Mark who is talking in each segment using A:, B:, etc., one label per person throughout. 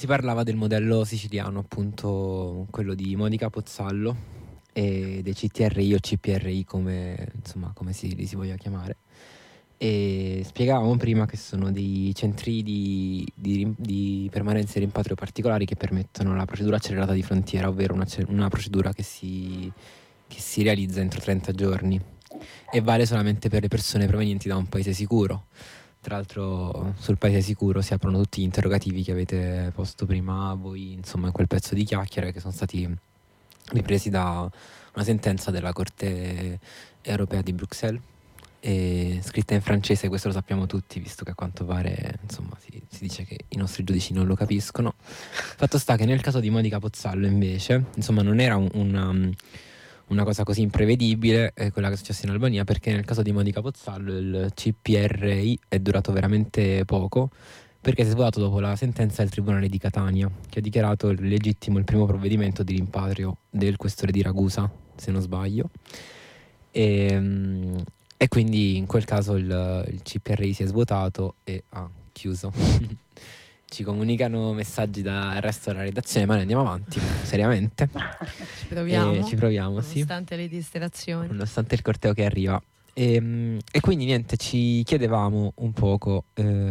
A: Si parlava del modello siciliano, appunto quello di Monica Pozzallo e dei CTRI o CPRI come li si voglia chiamare. E spiegavamo prima che sono dei centri di permanenza e rimpatrio particolari che permettono la procedura accelerata di frontiera, ovvero una procedura che si realizza entro 30 giorni e vale solamente per le persone provenienti da un paese sicuro. Tra l'altro sul paese sicuro si aprono tutti gli interrogativi che avete posto prima voi, insomma, in quel pezzo di chiacchiere, che sono stati ripresi da una sentenza della Corte europea di Bruxelles, scritta in francese. Questo lo sappiamo tutti, visto che a quanto pare, insomma, si dice che i nostri giudici non lo capiscono. Fatto sta che nel caso di Monica Pozzallo invece, insomma, non era una cosa così imprevedibile, quella che è successa in Albania, perché nel caso di Monica Pozzallo il CPRI è durato veramente poco, perché si è svolto dopo la sentenza del Tribunale di Catania, che ha dichiarato legittimo il primo provvedimento di rimpatrio del questore di Ragusa, se non sbaglio, e quindi in quel caso il CPRI si è svuotato e ha chiuso. Ci comunicano messaggi dal resto della redazione, ma noi andiamo avanti seriamente.
B: Ci proviamo,
A: sì.
B: Nonostante le distrazioni.
A: Nonostante il corteo che arriva. E quindi niente, ci chiedevamo un poco...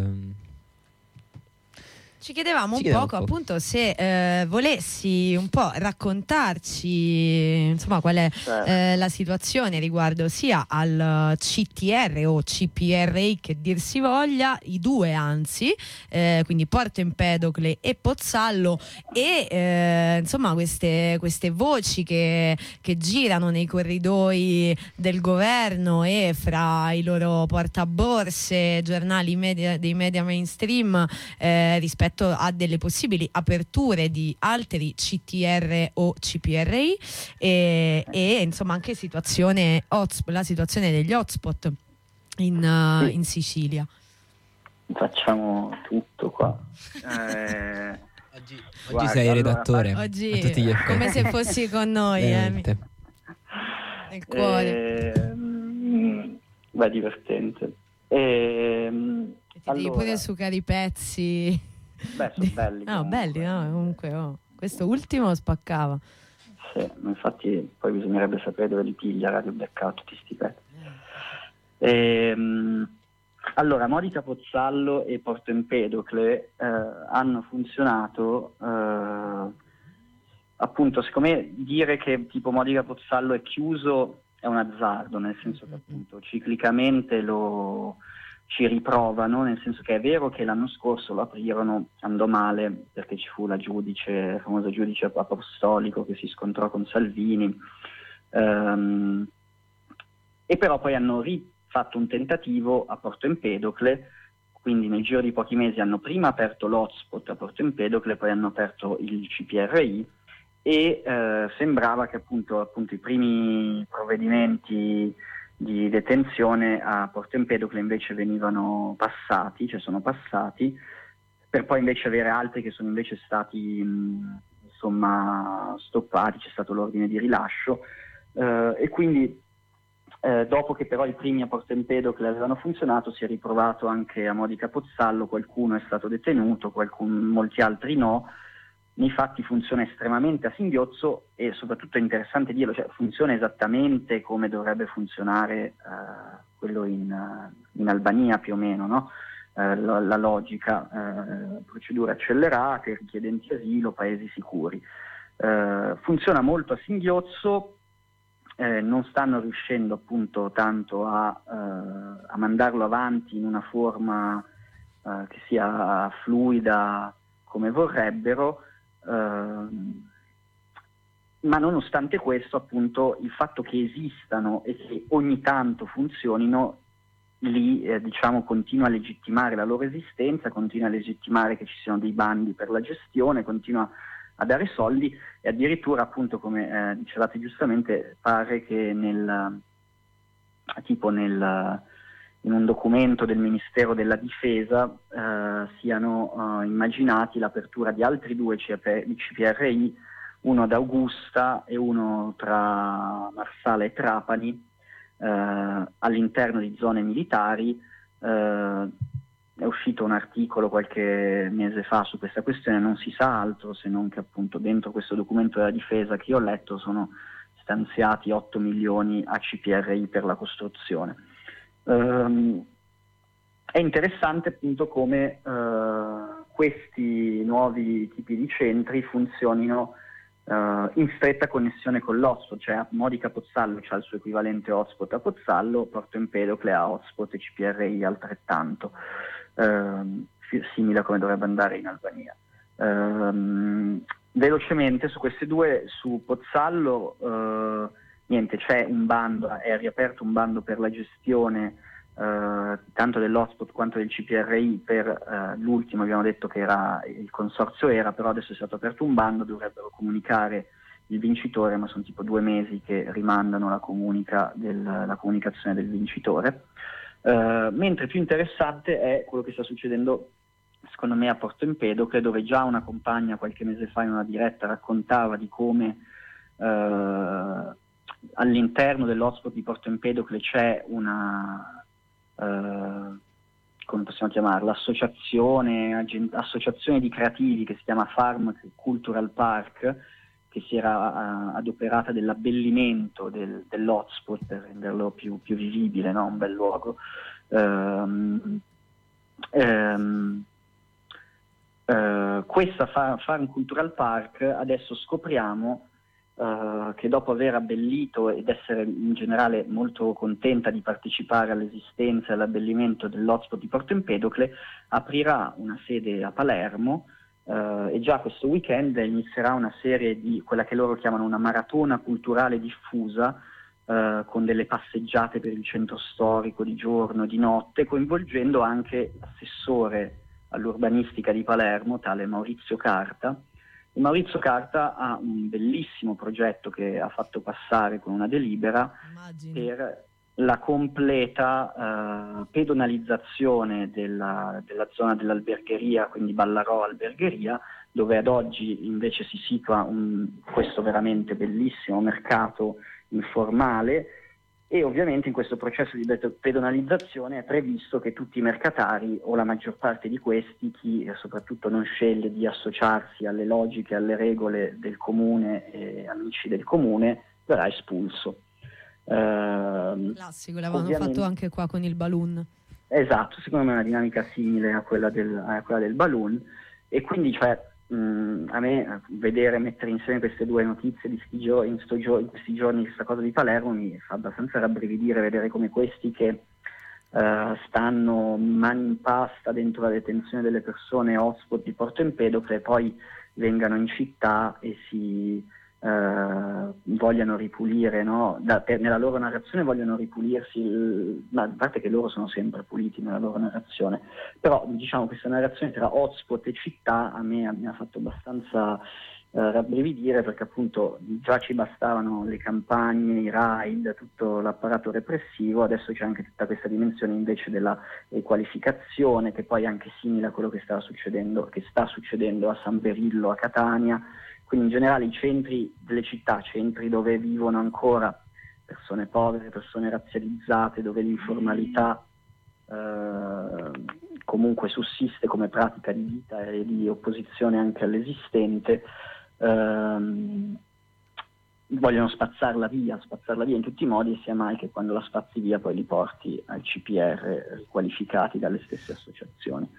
B: Ci chiedevamo un poco appunto se volessi un po' raccontarci, insomma, qual è la situazione riguardo sia al CTR o CPRI che dir si voglia, i due anzi, quindi Porto Empedocle e Pozzallo, e insomma queste voci che girano nei corridoi del governo e fra i loro portaborse, giornali dei media mainstream rispetto a delle possibili aperture di altri CTR o CPRI e insomma anche la situazione degli hotspot in Sicilia.
C: Facciamo tutto qua.
A: Oggi sei redattore.
B: Oggi come se fossi con noi, nel cuore.
C: Beh, divertente.
B: Ti devi pure sucare i pezzi.
C: Beh, sono belli.
B: No, belli, no? Comunque, questo ultimo spaccava.
C: Sì, infatti poi bisognerebbe sapere dove li piglia Radio Blackout tutti sti pezzi. Allora, Monica Pozzallo e Porto Empedocle hanno funzionato, appunto, siccome dire che tipo Monica Pozzallo è chiuso è un azzardo, nel senso che appunto ciclicamente ci riprovano, nel senso che è vero che l'anno scorso lo aprirono, andò male perché ci fu il famoso giudice apostolico che si scontrò con Salvini, e però poi hanno rifatto un tentativo a Porto Empedocle, quindi nel giro di pochi mesi hanno prima aperto l'hotspot a Porto Empedocle, poi hanno aperto il CPRI e sembrava che appunto i primi provvedimenti di detenzione a Porto Empedocle invece sono passati, per poi invece avere altri che sono invece stati stoppati, c'è stato l'ordine di rilascio, e quindi dopo che però i primi a Porto Empedocle avevano funzionato, si è riprovato anche a Monica Pozzallo, qualcuno è stato detenuto, molti altri no. Nei fatti funziona estremamente a singhiozzo e soprattutto è interessante dirlo, cioè funziona esattamente come dovrebbe funzionare quello in Albania più o meno, no? La logica, procedure accelerate, richiedenti asilo, paesi sicuri. Funziona molto a singhiozzo, non stanno riuscendo appunto tanto a mandarlo avanti in una forma che sia fluida come vorrebbero. Ma nonostante questo, appunto, il fatto che esistano e che ogni tanto funzionino li continua a legittimare la loro esistenza, continua a legittimare che ci siano dei bandi per la gestione, continua a dare soldi e addirittura, appunto, come dicevate giustamente, pare che in un documento del Ministero della Difesa siano immaginati l'apertura di altri due CPRI, uno ad Augusta e uno tra Marsala e Trapani, all'interno di zone militari, è uscito un articolo qualche mese fa su questa questione, non si sa altro se non che appunto dentro questo documento della difesa che io ho letto sono stanziati 8 milioni a CPRI per la costruzione. È interessante appunto come questi nuovi tipi di centri funzionino in stretta connessione con l'hotspot, cioè Modica Pozzallo c'ha il suo equivalente hotspot a Pozzallo, Porto Empedocle ha hotspot e CPRI altrettanto, simile a come dovrebbe andare in Albania. Velocemente su queste due, su Pozzallo niente, c'è un bando, è riaperto un bando per la gestione tanto dell'hotspot quanto del CPRI per l'ultimo. Abbiamo detto che il consorzio era, però adesso è stato aperto un bando, dovrebbero comunicare il vincitore, ma sono tipo 2 mesi che rimandano la comunicazione del vincitore. Mentre più interessante è quello che sta succedendo secondo me a Porto Empedocle, dove già una compagna qualche mese fa in una diretta raccontava di come all'interno dell'hotspot di Porto Empedocle c'è una come possiamo chiamarla, associazione di creativi che si chiama Farm Cultural Park, che si era adoperata dell'abbellimento dell'hotspot per renderlo più vivibile, no? Un bel luogo. Questa Farm Cultural Park adesso scopriamo che dopo aver abbellito ed essere in generale molto contenta di partecipare all'esistenza e all'abbellimento dell'hotspot di Porto Empedocle, aprirà una sede a Palermo e già questo weekend inizierà una serie di quella che loro chiamano una maratona culturale diffusa, con delle passeggiate per il centro storico di giorno e di notte, coinvolgendo anche l'assessore all'urbanistica di Palermo, tale Maurizio Carta. E Maurizio Carta ha un bellissimo progetto che ha fatto passare con una delibera per la completa pedonalizzazione della zona dell'albergheria, quindi Ballarò Albergheria, dove ad oggi invece si situa questo veramente bellissimo mercato informale. E ovviamente in questo processo di pedonalizzazione è previsto che tutti i mercatari, o la maggior parte di questi, chi soprattutto non sceglie di associarsi alle logiche, alle regole del comune e amici del comune, verrà espulso.
B: Classico, l'avevano fatto anche qua con il balloon.
C: Esatto, secondo me è una dinamica simile a quella del balloon, e quindi a me mettere insieme queste due notizie in questi giorni, questa cosa di Palermo, mi fa abbastanza rabbrividire vedere come questi che stanno mani in pasta dentro la detenzione delle persone hotspot di Porto Empedocle poi vengano in città e si vogliano ripulire, no? Nella loro narrazione vogliono ripulirsi, ma a parte che loro sono sempre puliti nella loro narrazione, però diciamo questa narrazione tra hotspot e città a me mi ha fatto abbastanza rabbrividire, perché appunto già ci bastavano le campagne, i raid, tutto l'apparato repressivo, adesso c'è anche tutta questa dimensione invece della riqualificazione, che poi è anche simile a quello che sta succedendo a San Berillo, a Catania. Quindi in generale i centri delle città, centri dove vivono ancora persone povere, persone razzializzate, dove l'informalità comunque sussiste come pratica di vita e di opposizione anche all'esistente, vogliono spazzarla via in tutti i modi, e sia mai che quando la spazzi via poi li porti al CPR riqualificati dalle stesse associazioni.